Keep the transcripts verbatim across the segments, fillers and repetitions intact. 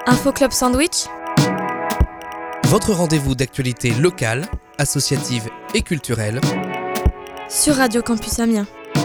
Info Club Sandwich, votre rendez-vous d'actualité locale, associative et culturelle sur Radio Campus Amiens.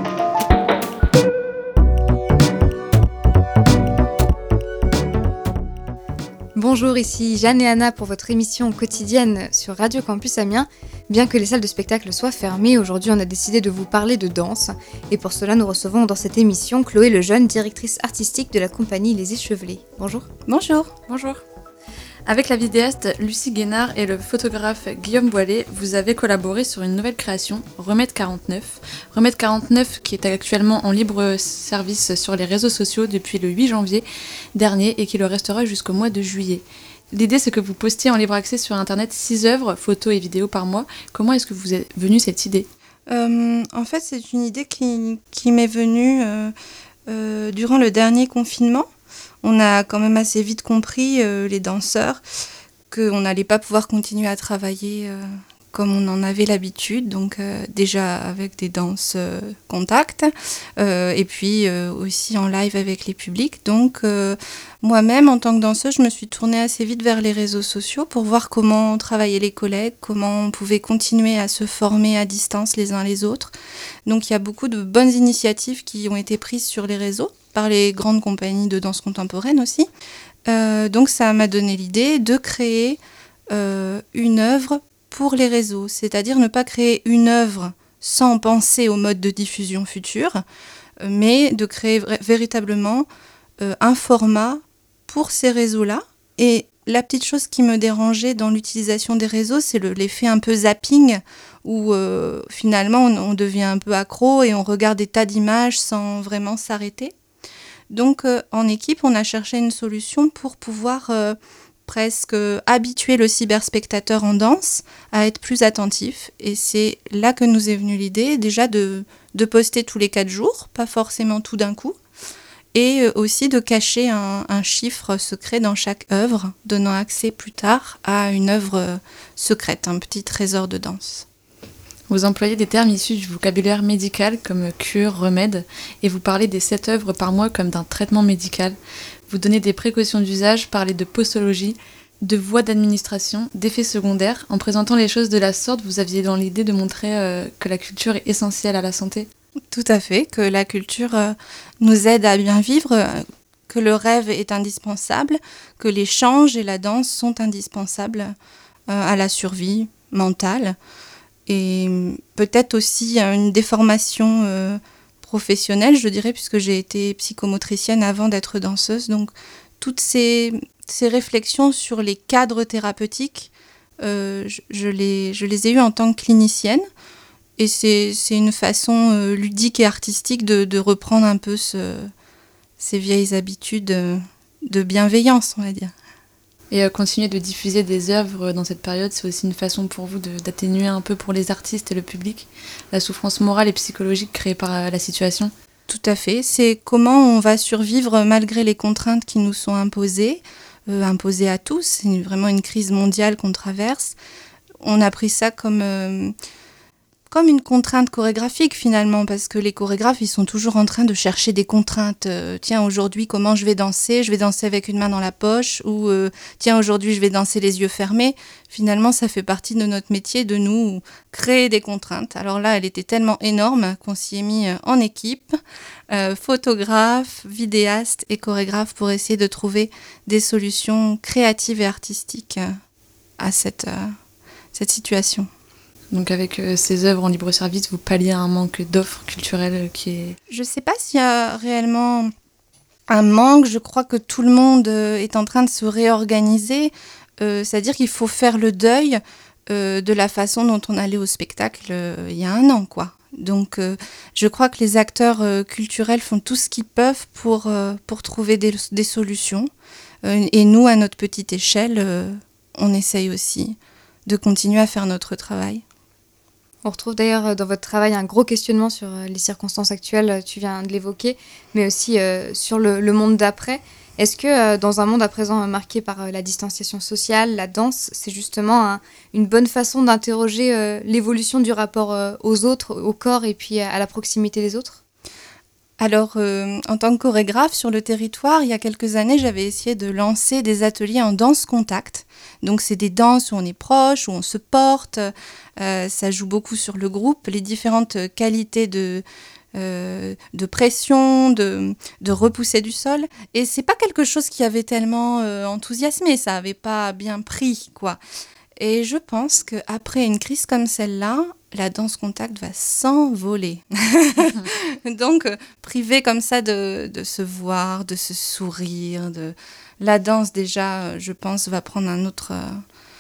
Bonjour, ici Jeanne et Anna pour votre émission quotidienne sur Radio Campus Amiens. Bien que les salles de spectacle soient fermées, aujourd'hui on a décidé de vous parler de danse. Et pour cela, nous recevons dans cette émission Chloé Lejeune, directrice artistique de la compagnie Les Échevelés. Bonjour. Bonjour. Bonjour. Avec la vidéaste Lucie Guénard et le photographe Guillaume Boilet, vous avez collaboré sur une nouvelle création, Remède quarante-neuf. Remède quarante-neuf qui est actuellement en libre service sur les réseaux sociaux depuis le huit janvier dernier et qui le restera jusqu'au mois de juillet. L'idée, c'est que vous postiez en libre accès sur Internet six œuvres, photos et vidéos par mois. Comment est-ce que vous est venue cette idée ? euh, En fait, c'est une idée qui, qui m'est venue euh, euh, durant le dernier confinement. On a quand même assez vite compris, euh, les danseurs, qu'on n'allait pas pouvoir continuer à travailler euh, comme on en avait l'habitude, donc euh, déjà avec des danses euh, contact, euh, et puis euh, aussi en live avec les publics. Donc euh, moi-même, en tant que danseuse, je me suis tournée assez vite vers les réseaux sociaux pour voir comment travaillaient les collègues, comment on pouvait continuer à se former à distance les uns les autres. Donc il y a beaucoup de bonnes initiatives qui ont été prises sur les réseaux, par les grandes compagnies de danse contemporaine aussi. Euh, donc ça m'a donné l'idée de créer euh, une œuvre pour les réseaux, c'est-à-dire ne pas créer une œuvre sans penser au mode de diffusion futur, mais de créer vra- véritablement euh, un format pour ces réseaux-là. Et la petite chose qui me dérangeait dans l'utilisation des réseaux, c'est le, l'effet un peu zapping, où euh, finalement on, on devient un peu accro et on regarde des tas d'images sans vraiment s'arrêter. Donc euh, en équipe, on a cherché une solution pour pouvoir euh, presque euh, habituer le cyberspectateur en danse à être plus attentif. Et c'est là que nous est venue l'idée déjà de, de poster tous les quatre jours, pas forcément tout d'un coup, et euh, aussi de cacher un, un chiffre secret dans chaque œuvre, donnant accès plus tard à une œuvre euh, secrète, un petit trésor de danse. Vous employez des termes issus du vocabulaire médical comme cure, remède, et vous parlez des sept œuvres par mois comme d'un traitement médical. Vous donnez des précautions d'usage, parlez de postologie, de voies d'administration, d'effets secondaires. En présentant les choses de la sorte, vous aviez dans l'idée de montrer euh, que la culture est essentielle à la santé. Tout à fait, que la culture euh, nous aide à bien vivre, euh, que le rêve est indispensable, que l'échange et la danse sont indispensables euh, à la survie mentale. Et peut-être aussi une déformation euh, professionnelle, je dirais, puisque j'ai été psychomotricienne avant d'être danseuse. Donc, toutes ces, ces réflexions sur les cadres thérapeutiques, euh, je, je, les, je les ai eues en tant que clinicienne. Et c'est, c'est une façon euh, ludique et artistique de, de reprendre un peu ce, ces vieilles habitudes de bienveillance, on va dire. Et euh, continuer de diffuser des œuvres dans cette période, c'est aussi une façon pour vous de, d'atténuer un peu pour les artistes et le public la souffrance morale et psychologique créée par euh, la situation. Tout à fait. C'est comment on va survivre malgré les contraintes qui nous sont imposées, euh, imposées à tous. C'est vraiment une crise mondiale qu'on traverse. On a pris ça comme... Euh, comme une contrainte chorégraphique finalement, parce que les chorégraphes, ils sont toujours en train de chercher des contraintes. Euh, tiens, aujourd'hui, comment je vais danser ? Je vais danser avec une main dans la poche, ou euh, tiens, aujourd'hui, je vais danser les yeux fermés. Finalement, ça fait partie de notre métier de nous créer des contraintes. Alors là, elle était tellement énorme qu'on s'y est mis en équipe, euh, photographe, vidéaste et chorégraphe pour essayer de trouver des solutions créatives et artistiques à cette, euh, cette situation. Donc avec euh, ces œuvres en libre service, vous palliez à un manque d'offres culturelles qui est... Je ne sais pas s'il y a réellement un manque. Je crois que tout le monde euh, est en train de se réorganiser. Euh, c'est-à-dire qu'il faut faire le deuil euh, de la façon dont on allait au spectacle euh, il y a un an, quoi. Donc euh, je crois que les acteurs euh, culturels font tout ce qu'ils peuvent pour, euh, pour trouver des, des solutions. Euh, et nous, à notre petite échelle, euh, on essaye aussi de continuer à faire notre travail. On retrouve d'ailleurs dans votre travail un gros questionnement sur les circonstances actuelles, tu viens de l'évoquer, mais aussi euh, sur le, le monde d'après. Est-ce que euh, dans un monde à présent marqué par euh, la distanciation sociale, la danse, c'est justement un, une bonne façon d'interroger euh, l'évolution du rapport euh, aux autres, au corps et puis à la proximité des autres ? Alors, euh, en tant que chorégraphe sur le territoire, il y a quelques années, j'avais essayé de lancer des ateliers en danse contact. Donc, c'est des danses où on est proche, où on se porte. Euh, ça joue beaucoup sur le groupe, les différentes qualités de, euh, de pression, de, de repousser du sol. Et c'est pas quelque chose qui avait tellement euh, enthousiasmé, ça avait pas bien pris, quoi. Et je pense qu'après une crise comme celle-là, la danse contact va s'envoler. Donc, euh, privé comme ça de, de se voir, de se sourire, de... la danse déjà, je pense, va prendre un autre, euh,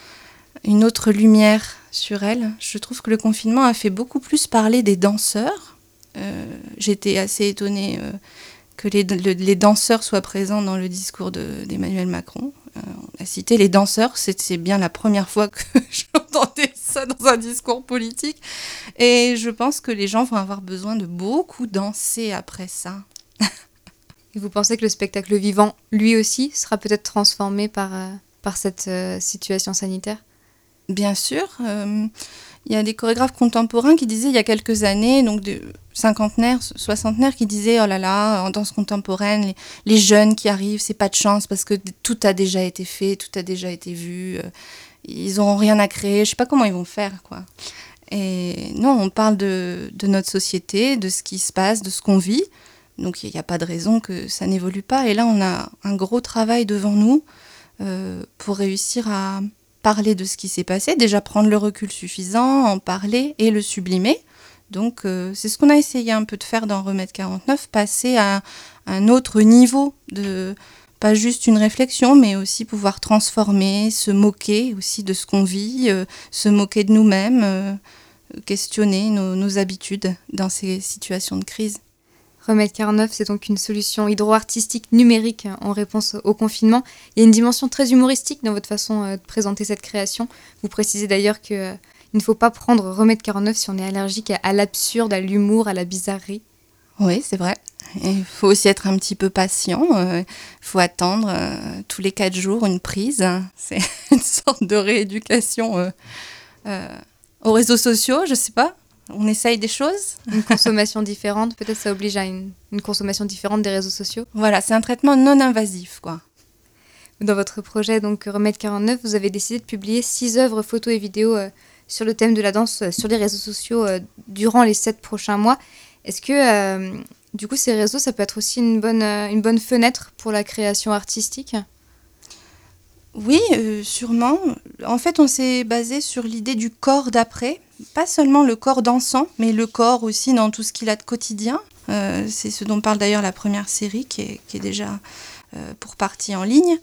une autre lumière sur elle. Je trouve que le confinement a fait beaucoup plus parler des danseurs. Euh, j'étais assez étonnée euh, que les, le, les danseurs soient présents dans le discours de, d'Emmanuel Macron. Euh, on a cité les danseurs, c'est, c'est bien la première fois que j'entendais ça dans un discours politique. Et je pense que les gens vont avoir besoin de beaucoup danser après ça. Et vous pensez que le spectacle vivant, lui aussi, sera peut-être transformé par, euh, par cette euh, situation sanitaire ? Bien sûr. Euh, il y a des chorégraphes contemporains qui disaient il y a quelques années, donc de cinquantenaires, soixantenaires, qui disaient « Oh là là, en danse contemporaine, les, les jeunes qui arrivent, c'est pas de chance parce que tout a déjà été fait, tout a déjà été vu, euh, ils n'auront rien à créer, je sais pas comment ils vont faire, quoi. » Et non, on parle de, de notre société, de ce qui se passe, de ce qu'on vit. Donc il n'y a pas de raison que ça n'évolue pas. Et là, on a un gros travail devant nous euh, pour réussir à parler de ce qui s'est passé, déjà prendre le recul suffisant, en parler et le sublimer. Donc euh, c'est ce qu'on a essayé un peu de faire dans Remède quarante-neuf, passer à un autre niveau, de pas juste une réflexion, mais aussi pouvoir transformer, se moquer aussi de ce qu'on vit, euh, se moquer de nous-mêmes, euh, questionner nos, nos habitudes dans ces situations de crise. Remède quarante-neuf, c'est donc une solution hydro-artistique numérique en réponse au confinement. Il y a une dimension très humoristique dans votre façon de présenter cette création. Vous précisez d'ailleurs qu'il euh, ne faut pas prendre Remède quarante-neuf si on est allergique à, à l'absurde, à l'humour, à la bizarrerie. Oui, c'est vrai. Il faut aussi être un petit peu patient. Il euh, faut attendre euh, tous les quatre jours une prise. C'est une sorte de rééducation euh, euh, aux réseaux sociaux, je ne sais pas. On essaye des choses. Une consommation différente, peut-être ça oblige à une, une consommation différente des réseaux sociaux. Voilà, c'est un traitement non invasif, quoi. Dans votre projet, donc Remède quarante-neuf, vous avez décidé de publier six œuvres photos et vidéos euh, sur le thème de la danse euh, sur les réseaux sociaux euh, durant les sept prochains mois. Est-ce que, euh, du coup, ces réseaux, ça peut être aussi une bonne, euh, une bonne fenêtre pour la création artistique ? Oui, euh, sûrement. En fait, on s'est basé sur l'idée du corps d'après. Pas seulement le corps dansant, mais le corps aussi dans tout ce qu'il a de quotidien. Euh, c'est ce dont parle d'ailleurs la première série qui est, qui est déjà euh, pour partie en ligne.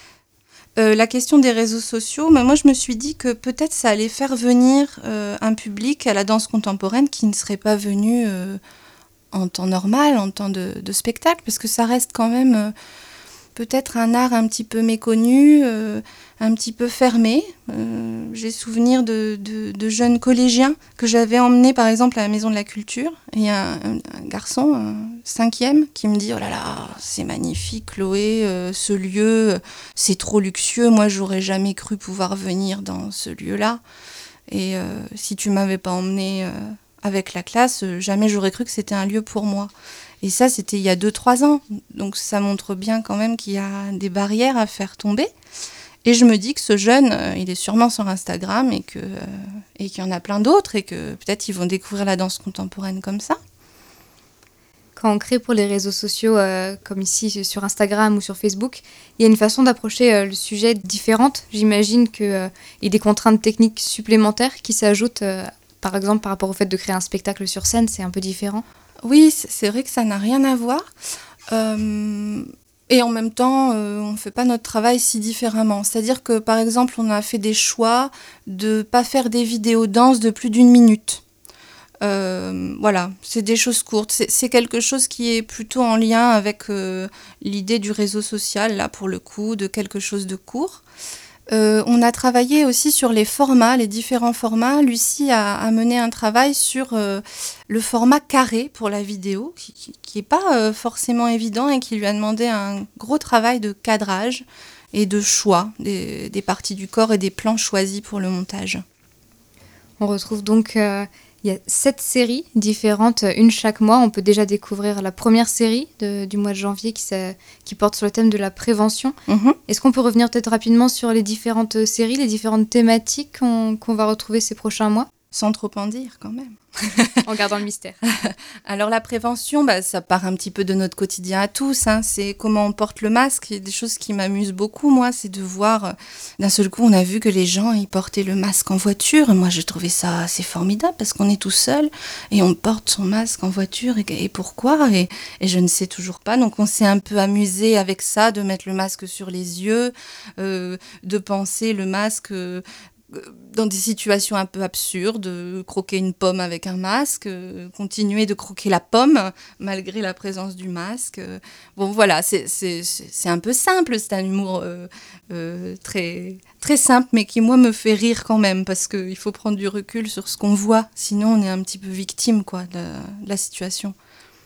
Euh, la question des réseaux sociaux, mais moi je me suis dit que peut-être ça allait faire venir euh, un public à la danse contemporaine qui ne serait pas venu euh, en temps normal, en temps de, de spectacle, parce que ça reste quand même... Euh, peut-être un art un petit peu méconnu, euh, un petit peu fermé. Euh, j'ai souvenir de, de, de jeunes collégiens que j'avais emmenés par exemple à la Maison de la Culture. Et il y a un, un garçon, un cinquième, qui me dit « Oh là là, c'est magnifique Chloé, euh, ce lieu, c'est trop luxueux, moi j'aurais jamais cru pouvoir venir dans ce lieu-là. Et euh, si tu m'avais pas emmené euh, avec la classe, jamais j'aurais cru que c'était un lieu pour moi. » Et ça, c'était il y a deux trois ans. Donc ça montre bien quand même qu'il y a des barrières à faire tomber. Et je me dis que ce jeune, euh, il est sûrement sur Instagram et, que, euh, et qu'il y en a plein d'autres et que peut-être ils vont découvrir la danse contemporaine comme ça. Quand on crée pour les réseaux sociaux, euh, comme ici sur Instagram ou sur Facebook, il y a une façon d'approcher euh, le sujet différente. J'imagine qu'il euh, y a des contraintes techniques supplémentaires qui s'ajoutent, euh, par exemple par rapport au fait de créer un spectacle sur scène, c'est un peu différent. Oui, c'est vrai que ça n'a rien à voir. Euh, et en même temps, euh, on ne fait pas notre travail si différemment. C'est-à-dire que, par exemple, on a fait des choix de ne pas faire des vidéos danse de plus d'une minute. Euh, voilà, c'est des choses courtes. C'est, c'est quelque chose qui est plutôt en lien avec euh, l'idée du réseau social, là, pour le coup, de quelque chose de court. Euh, on a travaillé aussi sur les formats, les différents formats. Lucie a, a mené un travail sur euh, le format carré pour la vidéo, qui n'est pas euh, forcément évident et qui lui a demandé un gros travail de cadrage et de choix des, des parties du corps et des plans choisis pour le montage. On retrouve donc euh, Il y a sept séries différentes, une chaque mois. On peut déjà découvrir la première série de, du mois de janvier qui, qui porte sur le thème de la prévention. Mmh. Est-ce qu'on peut revenir peut-être rapidement sur les différentes séries, les différentes thématiques qu'on, qu'on va retrouver ces prochains mois ? Sans trop en dire quand même. En gardant le mystère. Alors la prévention, bah, ça part un petit peu de notre quotidien à tous. Hein. C'est comment on porte le masque. Il y a des choses qui m'amusent beaucoup, moi, c'est de voir, euh, d'un seul coup, on a vu que les gens, ils portaient le masque en voiture. Et moi, j'ai trouvé ça assez formidable parce qu'on est tout seul et on porte son masque en voiture. Et, et pourquoi et, et je ne sais toujours pas. Donc on s'est un peu amusé avec ça, de mettre le masque sur les yeux, euh, de penser le masque... Euh, dans des situations un peu absurdes, croquer une pomme avec un masque, euh, continuer de croquer la pomme malgré la présence du masque. Bon voilà, c'est, c'est, c'est un peu simple, c'est un humour euh, euh, très, très simple, mais qui moi me fait rire quand même, parce qu'il faut prendre du recul sur ce qu'on voit, sinon on est un petit peu victime quoi, de, la, de la situation.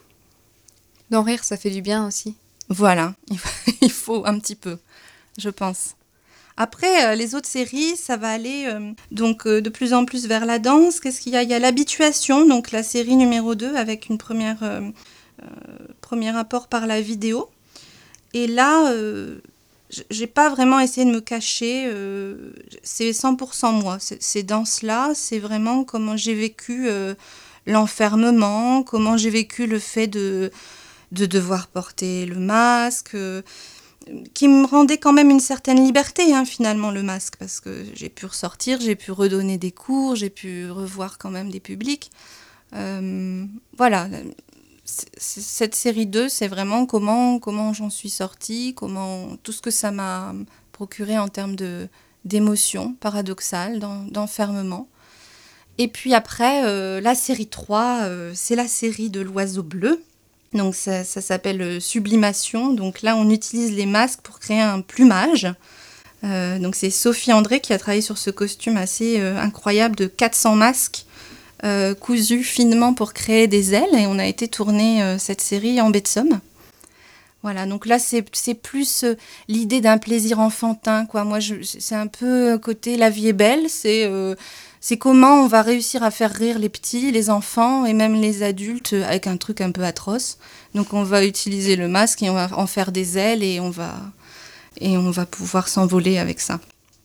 D'en rire, ça fait du bien aussi. Voilà, il faut, il faut un petit peu, je pense. Après, euh, les autres séries, ça va aller euh, donc euh, de plus en plus vers la danse. Qu'est-ce qu'il y a ? Il y a l'habituation, donc la série numéro deux, avec une première, euh, euh, premier apport par la vidéo. Et là, euh, j'ai pas vraiment essayé de me cacher. Euh, c'est cent pour cent moi. C'est, ces danses-là, c'est vraiment comment j'ai vécu euh, l'enfermement, comment j'ai vécu le fait de, de devoir porter le masque... Euh, qui me rendait quand même une certaine liberté, hein, finalement, le masque, parce que j'ai pu ressortir, j'ai pu redonner des cours, j'ai pu revoir quand même des publics. Euh, voilà, c'est, c'est, cette série deux, c'est vraiment comment, comment j'en suis sortie, comment, tout ce que ça m'a procuré en termes de, d'émotions paradoxales, d'en, d'enfermement. Et puis après, euh, la série trois, euh, c'est la série de l'oiseau bleu. Donc ça, ça s'appelle sublimation. Donc là, on utilise les masques pour créer un plumage. Euh, donc c'est Sophie André qui a travaillé sur ce costume assez euh, incroyable de quatre cents masques euh, cousus finement pour créer des ailes. Et on a été tourner euh, cette série en baie de Somme. Voilà, donc là, c'est, c'est plus euh, l'idée d'un plaisir enfantin, quoi. Moi, je, c'est un peu côté la vie est belle. C'est... Euh, C'est comment on va réussir à faire rire les petits, les enfants et même les adultes avec un truc un peu atroce. Donc on va utiliser le masque et on va en faire des ailes et on va, et on va pouvoir s'envoler avec ça.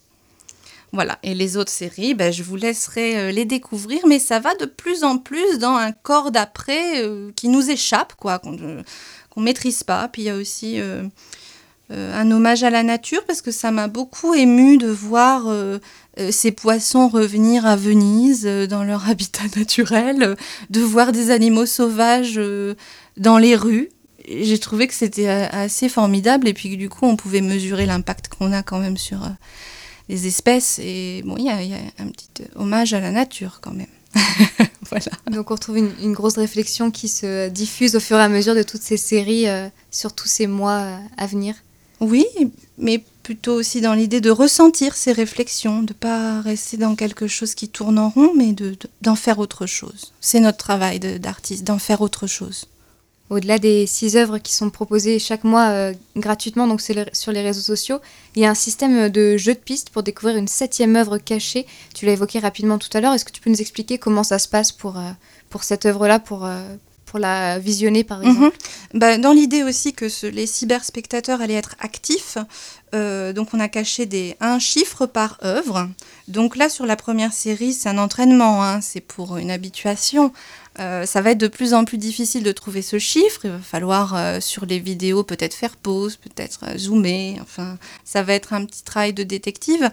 Voilà, et les autres séries, ben, je vous laisserai les découvrir, mais ça va de plus en plus dans un corps d'après euh, qui nous échappe, quoi, qu'on ne qu'on maîtrise pas. Puis il y a aussi... Euh, Euh, un hommage à la nature, parce que ça m'a beaucoup émue de voir euh, euh, ces poissons revenir à Venise euh, dans leur habitat naturel, euh, de voir des animaux sauvages euh, dans les rues. Et j'ai trouvé que c'était euh, assez formidable, et puis du coup on pouvait mesurer l'impact qu'on a quand même sur euh, les espèces. Et bon, il y a, y a un petit hommage à la nature quand même. Voilà. Donc on retrouve une, une grosse réflexion qui se diffuse au fur et à mesure de toutes ces séries euh, sur tous ces mois euh, à venir. Oui, mais plutôt aussi dans l'idée de ressentir ces réflexions, de ne pas rester dans quelque chose qui tourne en rond, mais de, de, d'en faire autre chose. C'est notre travail de, d'artiste, d'en faire autre chose. Au-delà des six œuvres qui sont proposées chaque mois euh, gratuitement donc sur les, sur les réseaux sociaux, il y a un système de jeu de pistes pour découvrir une septième œuvre cachée. Tu l'as évoqué rapidement tout à l'heure. Est-ce que tu peux nous expliquer comment ça se passe pour, euh, pour cette œuvre-là, pour... Euh, pour la visionner par exemple. Mmh. Bah, dans l'idée aussi que ce, les cyberspectateurs allaient être actifs, euh, donc on a caché des, un chiffre par œuvre. Donc là sur la première série c'est un entraînement, hein, c'est pour une habituation. Euh, ça va être de plus en plus difficile de trouver ce chiffre, il va falloir euh, sur les vidéos peut-être faire pause, peut-être euh, zoomer, enfin ça va être un petit travail de détective.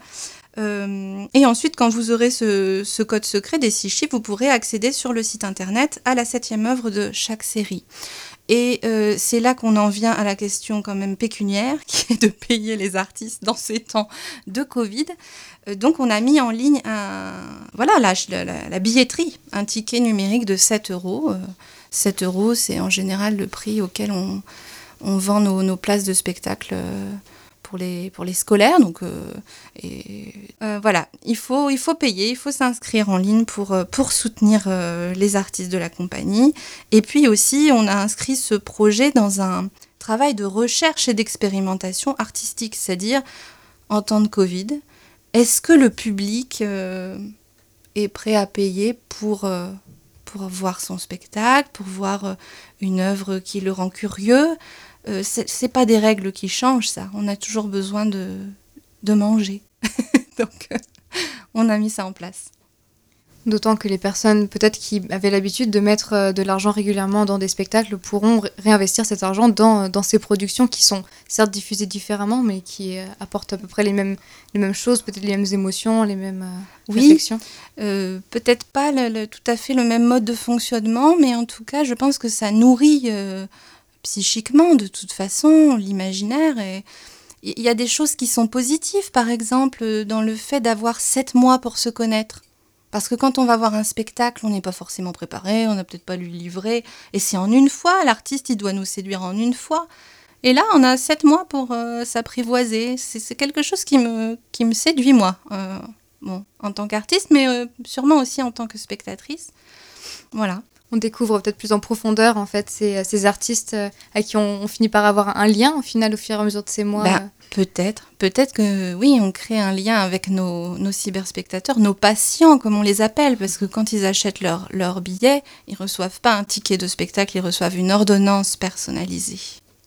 Euh, et ensuite, quand vous aurez ce, ce code secret des six chiffres, vous pourrez accéder sur le site internet à la septième œuvre de chaque série. Et euh, c'est là qu'on en vient à la question quand même pécuniaire, qui est de payer les artistes dans ces temps de Covid. Euh, donc on a mis en ligne un, voilà, la, la, la billetterie, un ticket numérique de sept euros. Euh, sept euros, c'est en général le prix auquel on, on vend nos, nos places de spectacle euh, pour les, pour les scolaires. Donc, euh, et, euh, voilà, il faut, il faut payer, il faut s'inscrire en ligne pour, pour soutenir euh, les artistes de la compagnie. Et puis aussi, on a inscrit ce projet dans un travail de recherche et d'expérimentation artistique, c'est-à-dire, en temps de Covid, est-ce que le public euh, est prêt à payer pour, euh, pour voir son spectacle, pour voir euh, une œuvre qui le rend curieux. Euh, c'est, c'est pas des règles qui changent, ça. On a toujours besoin de, de manger. Donc, euh, on a mis ça en place. D'autant que les personnes peut-être qui avaient l'habitude de mettre euh, de l'argent régulièrement dans des spectacles pourront ré- réinvestir cet argent dans, dans ces productions qui sont certes diffusées différemment, mais qui euh, apportent à peu près les mêmes, les mêmes choses, peut-être les mêmes émotions, les mêmes euh, Oui. réflexions. Euh, peut-être pas le, le, tout à fait le même mode de fonctionnement, mais en tout cas, je pense que ça nourrit euh, psychiquement, de toute façon, l'imaginaire. Et il y a des choses qui sont positives, par exemple, dans le fait d'avoir sept mois pour se connaître. Parce que quand on va voir un spectacle, on n'est pas forcément préparé, on n'a peut-être pas lu le livret. Et c'est en une fois, l'artiste, il doit nous séduire en une fois. Et là, on a sept mois pour euh, s'apprivoiser. C'est, c'est quelque chose qui me, qui me séduit, moi. Euh, bon, en tant qu'artiste, mais euh, sûrement aussi en tant que spectatrice. Voilà. On découvre peut-être plus en profondeur, en fait, ces, ces artistes euh, à qui on, on finit par avoir un lien, au final, au fur et à mesure de ces mois. Bah, euh. Peut-être. Peut-être que, oui, on crée un lien avec nos, nos cyberspectateurs, nos patients, comme on les appelle, parce que quand ils achètent leur, leur billet, ils ne reçoivent pas un ticket de spectacle, ils reçoivent une ordonnance personnalisée.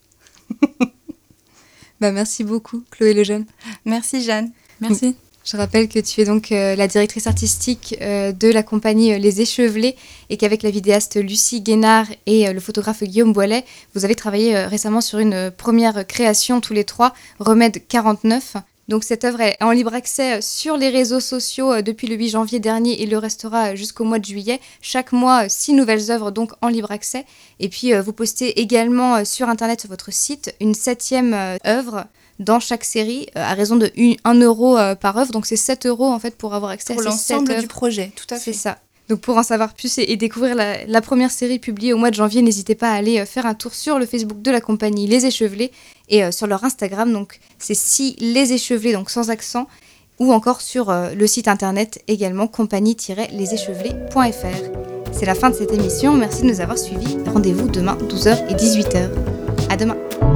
Bah, merci beaucoup, Chloé Lejeune. Merci, Jeanne. Merci. Je rappelle que tu es donc euh, la directrice artistique euh, de la compagnie euh, Les Échevelés et qu'avec la vidéaste Lucie Guénard et euh, le photographe Guillaume Boilet, vous avez travaillé euh, récemment sur une euh, première création tous les trois, Remède quarante-neuf. Donc cette œuvre est en libre accès sur les réseaux sociaux euh, depuis le huit janvier dernier et le restera euh, jusqu'au mois de juillet. Chaque mois, euh, six nouvelles œuvres donc en libre accès. Et puis euh, vous postez également euh, sur internet sur votre site une septième euh, œuvre dans chaque série, euh, à raison de un euro euh, par œuvre. Donc c'est sept euros en fait pour avoir accès Pour à ces sept l'ensemble œuvres. du projet, tout à fait. C'est ça. Donc pour en savoir plus et, et découvrir la, la première série publiée au mois de janvier, n'hésitez pas à aller euh, faire un tour sur le Facebook de la compagnie Les Échevelés et euh, sur leur Instagram. Donc c'est Si Les Échevelés, donc sans accent, ou encore sur euh, le site internet également compagnie tiret les échevelés point f r. C'est la fin de cette émission. Merci de nous avoir suivis. Rendez-vous demain douze heures et dix-huit heures. À demain.